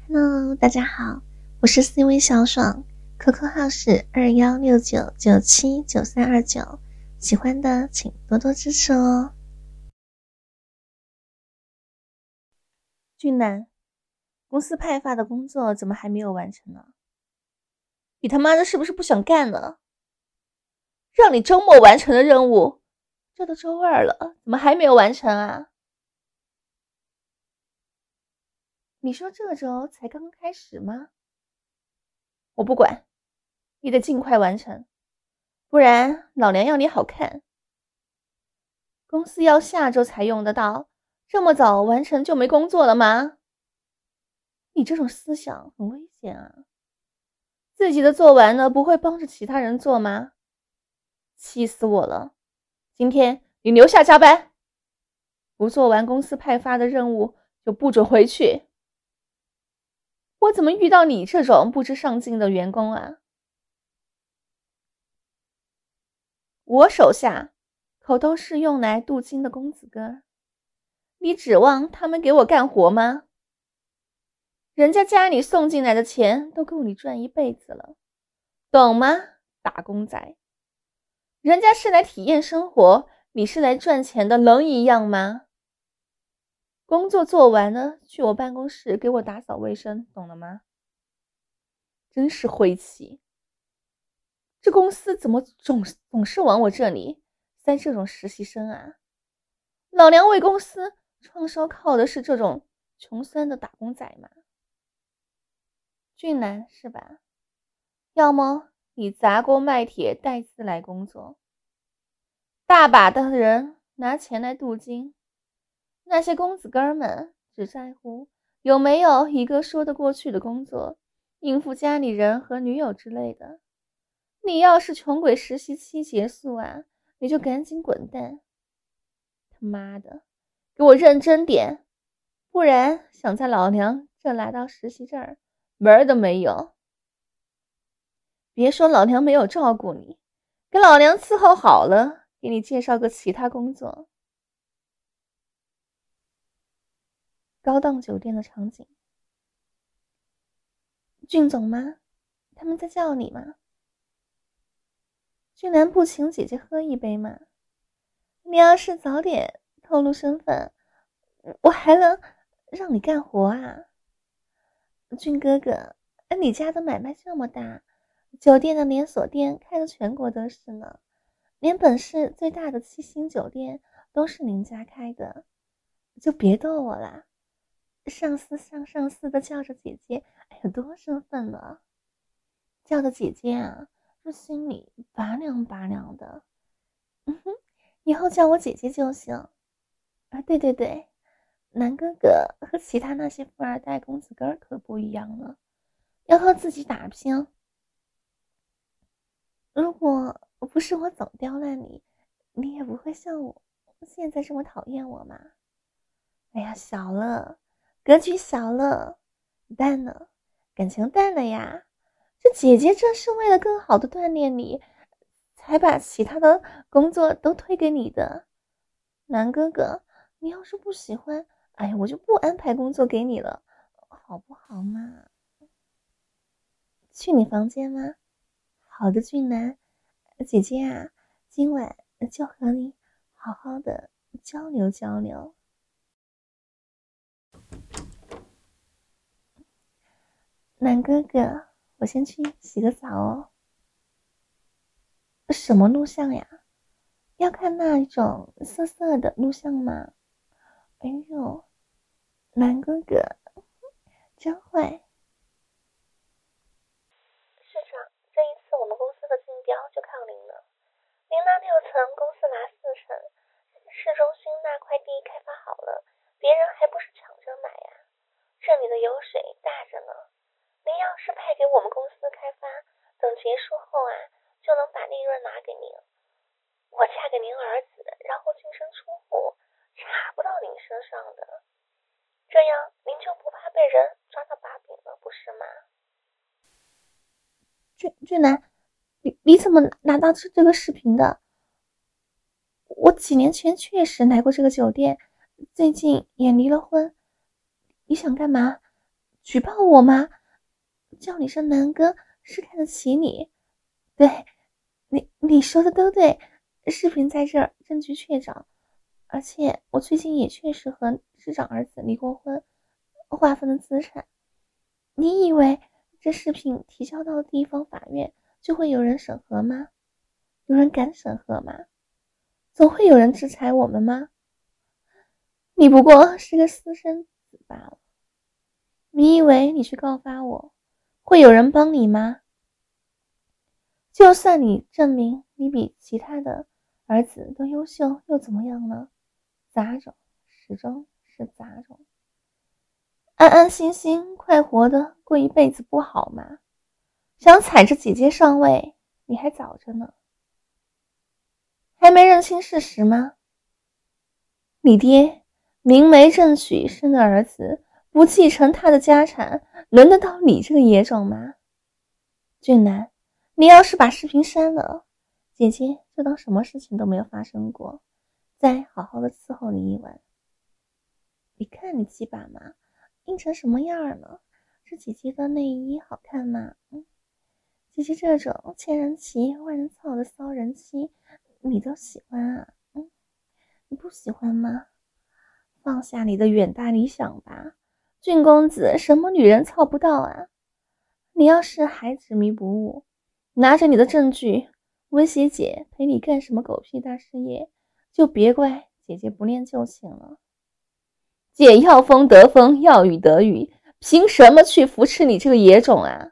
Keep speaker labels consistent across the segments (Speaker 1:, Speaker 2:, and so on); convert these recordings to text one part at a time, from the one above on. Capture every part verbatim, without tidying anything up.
Speaker 1: Hello，大家好，我是 C 位小爽 ，Q Q 号是二幺六九九七九三二九，喜欢的请多多支持哦。俊男，公司派发的工作怎么还没有完成呢？你他妈的是不是不想干了？让你周末完成的任务，这都周二了，怎么还没有完成啊？你说这周才刚刚开始吗？我不管，你得尽快完成，不然老娘要你好看。公司要下周才用得到，这么早完成就没工作了吗？你这种思想很危险啊！自己的做完了，不会帮着其他人做吗？气死我了！今天你留下加班，不做完公司派发的任务就不准回去。我怎么遇到你这种不知上进的员工啊？我手下可都是用来镀金的公子哥，你指望他们给我干活吗？人家家里送进来的钱都够你赚一辈子了，懂吗？打工仔，人家是来体验生活，你是来赚钱的，能一样吗？工作做完了，去我办公室给我打扫卫生，懂了吗？真是晦气，这公司怎么总总是往我这里塞这种实习生啊？老娘为公司创收靠的是这种穷酸的打工仔吗？俊男是吧？要么你砸锅卖铁带资来工作，大把的人拿钱来镀金，那些公子哥们只在乎有没有一个说得过去的工作，应付家里人和女友之类的。你要是穷鬼实习期结束啊，你就赶紧滚蛋！他妈的，给我认真点，不然想在老娘这拿到实习证门儿都没有。别说老娘没有照顾你，给老娘伺候好了，给你介绍个其他工作。高档酒店的场景，俊总吗？他们在叫你吗？俊男不请姐姐喝一杯吗？你要是早点透露身份，我还能让你干活啊。俊哥哥，你家的买卖这么大，酒店的连锁店开的全国都是呢，连本市最大的七星酒店都是您家开的，就别逗我啦。上司上上司的叫着姐姐，哎呀，多生分了。叫的姐姐啊，这心里拔凉拔凉的。嗯哼，以后叫我姐姐就行。啊，对对对，南哥哥和其他那些富二代公子哥可不一样了，要靠自己打拼。如果不是我总刁难你，你也不会像我现在这么讨厌我嘛。哎呀，小了，格局小了，淡了，感情淡了呀。这姐姐这是为了更好的锻炼你，才把其他的工作都推给你的。南哥哥，你要是不喜欢，哎呀，我就不安排工作给你了，好不好嘛？去你房间吗？好的，俊男，姐姐啊，今晚就和你好好的交流交流。南哥哥，我先去洗个澡哦。什么录像呀？要看那一种色色的录像吗？哎呦，南哥哥真坏。
Speaker 2: 市长，这一次我们公司的竞标就靠您了。您拿六层，公司拿四层，市中心那块地开发好了，别人还不是抢着买呀？这里的油水大着呢。您要是派给我们公司开发，等结束后啊，就能把利润拿给您。我嫁给您儿子，然后净身出户，查不到您身上的，这样您就不怕被人抓到把柄了，不是吗？
Speaker 1: 俊俊男，你你怎么拿到这这个视频的？我几年前确实来过这个酒店，最近也离了婚。你想干嘛？ 举报我吗？叫你声南哥是看得起你。对，你你说的都对，视频在这儿，证据确凿。而且我最近也确实和市长儿子离过婚，划分了资产。你以为这视频提交到地方法院就会有人审核吗？有人敢审核吗？总会有人制裁我们吗？你不过是个私生子罢了。你以为你去告发我，会有人帮你吗？就算你证明你比其他的儿子都优秀，又怎么样呢？杂种，始终是杂种。安安心心快活的过一辈子不好吗？想踩着姐姐上位，你还早着呢。还没认清事实吗？你爹明媒正娶生的儿子，不继承他的家产，轮得到你这个野种吗？俊男，你要是把视频删了，姐姐就当什么事情都没有发生过，再好好的伺候你一晚。你看你鸡巴嘛，硬成什么样了？这姐姐的内衣好看吗？嗯，姐姐这种千人骑万人操的骚人妻，你都喜欢啊？嗯，你不喜欢吗？放下你的远大理想吧，俊公子什么女人操不到啊？你要是还执迷不悟，拿着你的证据威胁姐陪你干什么狗屁大事业，就别怪姐姐不念旧情了。姐要风得风，要雨得雨，凭什么去扶持你这个野种啊？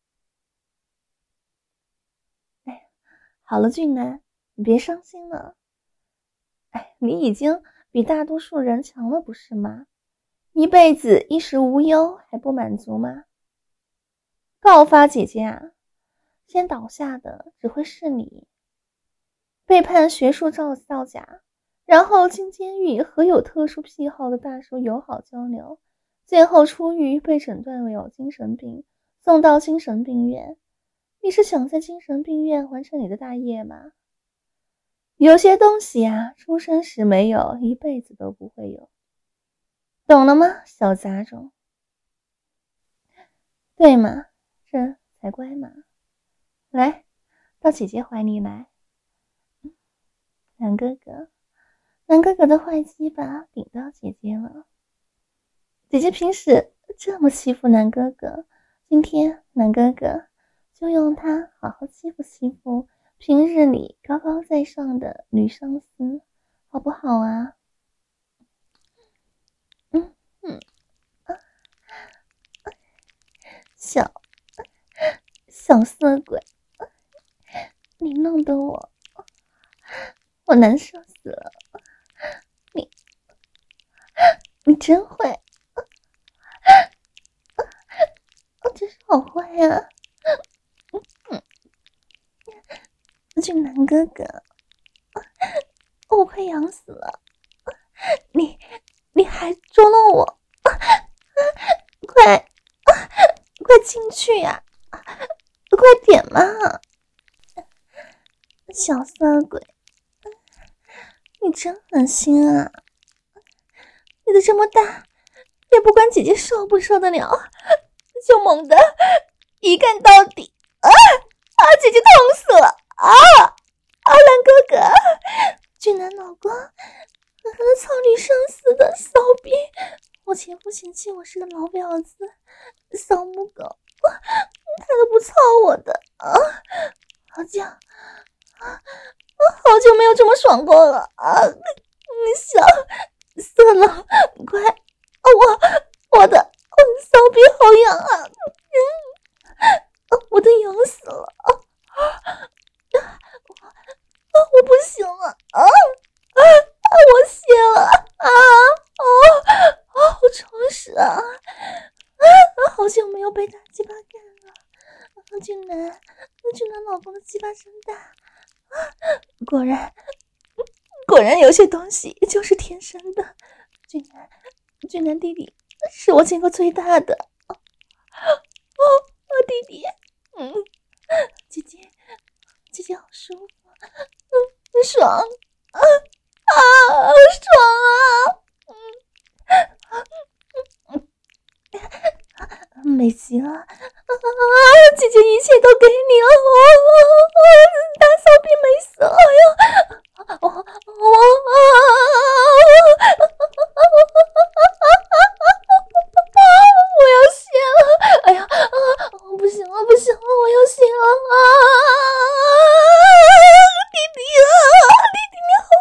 Speaker 1: 哎，好了，俊男，你别伤心了。哎，你已经比大多数人强了，不是吗？一辈子衣食无忧还不满足吗？告发姐姐啊，先倒下的只会是你。背叛学术造造假，然后进监狱和有特殊癖好的大叔友好交流，最后出狱被诊断为有精神病，送到精神病院。你是想在精神病院完成你的大业吗？有些东西啊，出生时没有，一辈子都不会有。懂了吗，小杂种？对嘛，这才乖嘛。来，到姐姐怀里来。南哥哥，南哥哥的坏鸡巴顶到姐姐了。姐姐平时这么欺负南哥哥，今天南哥哥就用他好好欺负欺负平日里高高在上的女上司，好不好啊？嗯嗯，小小色鬼，你弄得我我难受死了。你你真会，我真是好坏啊！俊男哥哥，我快痒死了！你你还捉弄我，快快进去呀、啊！快点嘛！小色鬼，你真狠心啊！你的这么大，也不管姐姐受不受得了，就猛地一干到底！啊啊！姐姐痛死了！啊啊！蓝哥哥，俊男老公，和他的操女上司的骚逼，我前夫嫌弃我是个老婊子、骚母狗，他都不操我的啊！好久啊，好久没有这么爽过了啊！你小色狼，快！啊、我我的我的骚逼好痒啊！嗯，我都痒死了啊！我我不行了啊！啊！我谢了啊！哦哦，好充实啊！啊，好久没有被打鸡巴干了。啊，俊男，俊男老公的鸡巴真大啊！果然，果然有些东西就是天生的。俊男，俊男弟弟是我见过最大的。哦哦，弟弟，嗯，姐姐，姐姐好舒服，嗯，爽啊！啊，好爽啊！嗯， 美极了啊！姐姐一切都给你了，哦哦哦、大骚逼美死了呀！我我我我要血了！哎呀啊！不行了不行了，我要血了啊！弟弟啊，弟弟你好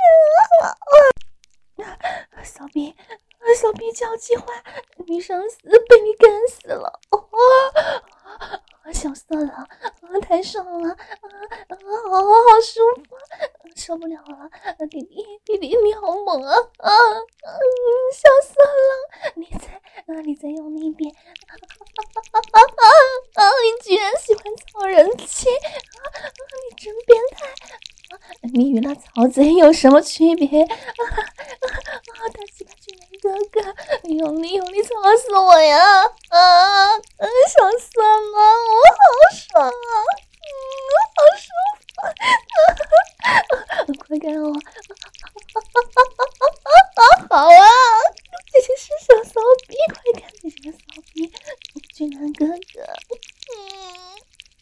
Speaker 1: 会干啊！骚逼，骚逼交际花，女生死被你干死了！哦，小色了，啊，太爽了，啊啊，好好舒服，受不了了，弟弟弟弟你好猛啊！啊，嗯，小色了，你再啊，你再用力一点！啊啊啊啊！你居然喜欢曹人气啊！你真变态！啊，你与那曹贼有什么区别？啊啊啊！大鸡巴俊男哥哥，你用力用力操死我呀！啊，嗯，爽死了，我好爽啊！嗯，好舒服！啊啊、快干我！啊，好啊！这就是小骚逼，快干你这个骚逼！俊男哥哥，嗯，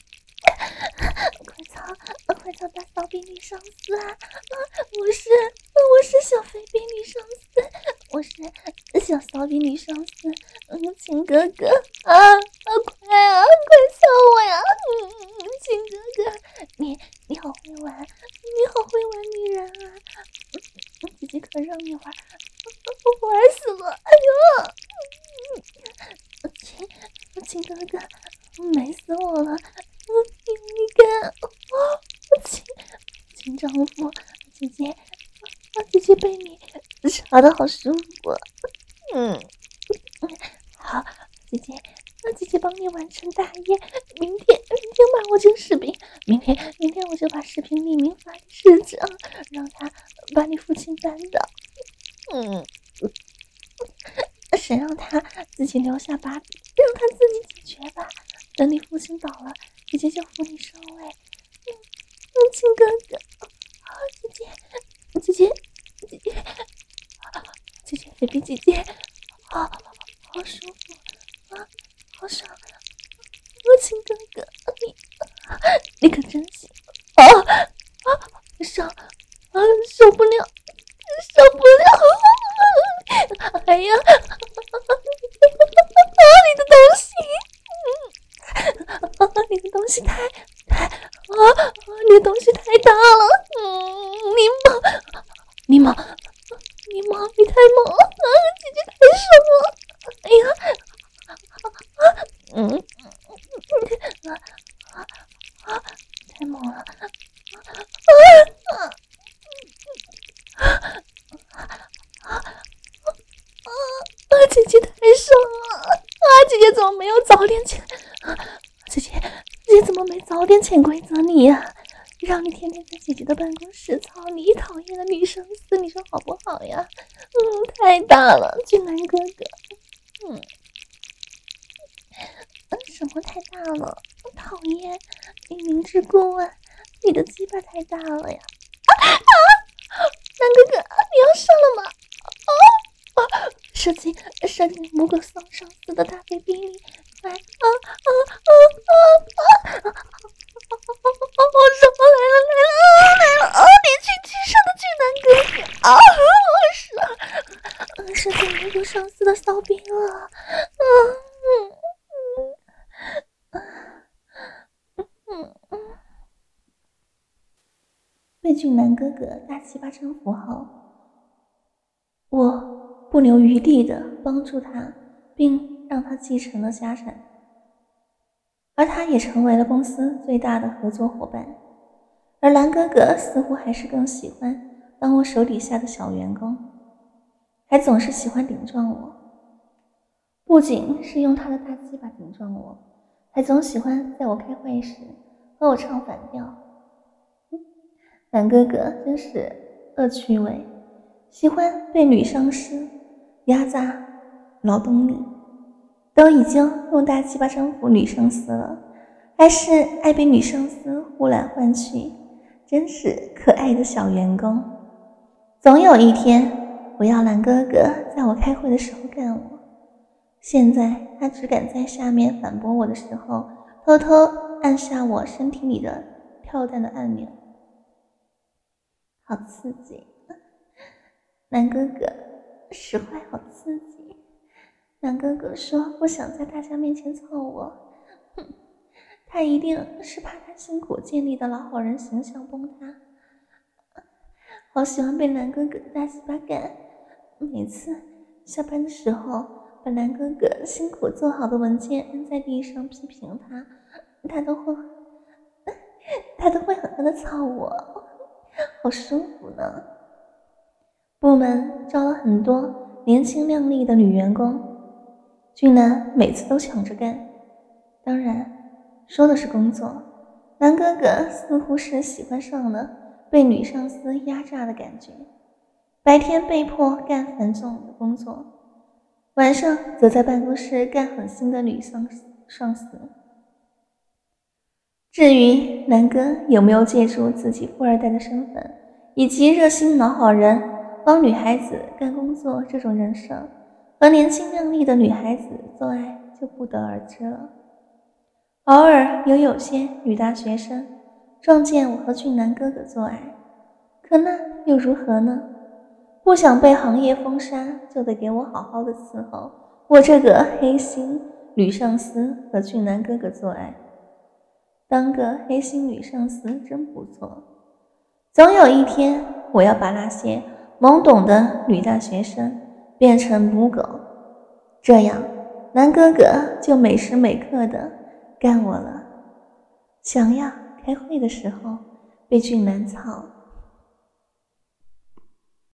Speaker 1: 快操，快操大骚逼女上司啊！啊，我是我是小肥逼女上司，我是小骚逼女上司，嗯，亲哥哥啊啊，快啊，快操我呀！嗯，亲哥哥，你你好会玩，你好会玩女人啊！嗯，姐姐可让你玩，玩死了！哎呦，亲亲哥哥，美死我了！嗯，你你干，哦，亲亲丈夫，姐姐，啊，姐姐被你插的好舒服，嗯，好，姐姐，那姐姐帮你完成大业，明天明天把我这个视频，明天明天我就把视频匿名发给市长，让他把你父亲扳倒，嗯，谁让他自己留下把柄，让他自己解决吧。等你父亲倒了，姐姐就扶你上位。嗯嗯，亲哥哥，啊，姐姐，姐姐，姐姐，啊，姐姐，菲比姐姐，好，好舒服啊，好爽！我亲哥哥，你，你可真行啊啊！受啊，受不了，受不了！哎呀！啊，你的东西，嗯，啊，你的东西太太啊，你的东西太大了，嗯，你猛，你猛，你猛，你太猛了，啊，姐姐太爽了，哎呀，啊，嗯，啊啊啊，太猛了，啊啊啊啊啊！姐姐太爽了啊！姐姐怎么没有早点潜？啊，姐姐，姐姐怎么没早点潜规则你呀、啊？让你天天在姐姐的办公室操你讨厌的女生死，你说好不好呀？嗯，太大了，俊男哥哥。嗯，什么太大了？讨厌，你明知故问，你的鸡巴太大了呀！啊啊！男哥哥，你要上了吗？啊啊！射进射进魔鬼丧上司的大肥逼里，来啊啊啊啊啊！我什么来了来了来了啊！年轻气盛的巨男哥哥啊！我射射进魔鬼上司的骚逼了，啊嗯嗯嗯嗯，被俊男哥哥大鸡巴征服后，我不留余地的帮助他，并让他继承了家产，而他也成为了公司最大的合作伙伴。而蓝哥哥似乎还是更喜欢当我手底下的小员工，还总是喜欢顶撞我，不仅是用他的大鸡巴顶撞我，还总喜欢在我开会时和我唱反调。蓝哥哥真是恶趣味，喜欢被女上司压榨劳动力，都已经用大鸡巴征服女上司了，还是爱被女上司呼来唤去，真是可爱的小员工。总有一天，我要蓝哥哥在我开会的时候干我， 现在他只敢在下面反驳我的时候，偷偷按下我身体里的跳蛋的按钮。好刺激，南哥哥，实话好刺激。南哥哥说不想在大家面前操我，哼，他一定是怕他辛苦建立的老好人形象崩塌。好喜欢被南哥哥大鸡巴干，每次下班的时候把南哥哥辛苦做好的文件扔在地上批评他，他都会他都会狠狠地操我，好舒服呢。部门招了很多年轻靓丽的女员工，俊男每次都抢着干。当然说的是工作，南哥哥似乎是喜欢上了被女上司压榨的感觉，白天被迫干繁重的工作，晚上则在办公室干狠心的女上司。至于南哥有没有借助自己富二代的身份以及热心老好人帮女孩子干工作这种人设和年轻靓丽的女孩子做爱，就不得而知了。偶尔有有些女大学生撞见我和俊男哥哥做爱，可那又如何呢？不想被行业封杀，就得给我好好的伺候我这个黑心女上司和俊男哥哥做爱。当个黑心女上司真不错，总有一天我要把那些懵懂的女大学生变成母狗，这样男哥哥就每时每刻的干我了。想要开会的时候被俊男操，